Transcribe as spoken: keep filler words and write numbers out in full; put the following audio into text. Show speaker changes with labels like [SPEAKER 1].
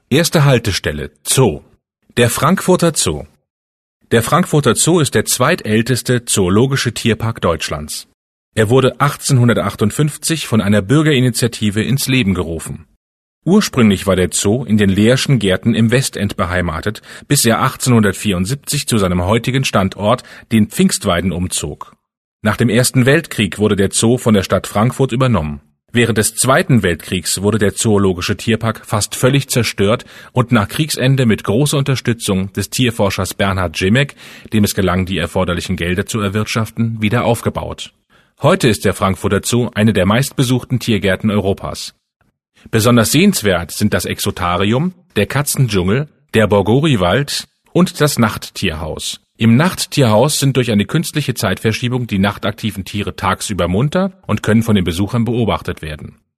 [SPEAKER 1] Erste Haltestelle: Zoo. Der Frankfurter Zoo. Der Frankfurter Zoo ist der zweitälteste zoologische Tierpark Deutschlands. Er wurde achtzehnhundertachtundfünfzig von einer Bürgerinitiative ins Leben gerufen. Ursprünglich war der Zoo in den Lehrschen Gärten im Westend beheimatet, bis er achtzehnhundertvierundsiebzig zu seinem heutigen Standort, den Pfingstweiden, umzog. Nach dem Ersten Weltkrieg wurde der Zoo von der Stadt Frankfurt übernommen. Während des Zweiten Weltkriegs wurde der zoologische Tierpark fast völlig zerstört und nach Kriegsende mit großer Unterstützung des Tierforschers Bernhard Grzimek, dem es gelang, die erforderlichen Gelder zu erwirtschaften, wieder aufgebaut. Heute ist der Frankfurter Zoo eine der meistbesuchten Tiergärten Europas. Besonders sehenswert sind das Exotarium, der Katzendschungel, der Borgori-Wald und das Nachttierhaus. Im Nachttierhaus sind durch eine künstliche Zeitverschiebung die nachtaktiven Tiere tagsüber munter und können von den Besuchern beobachtet werden.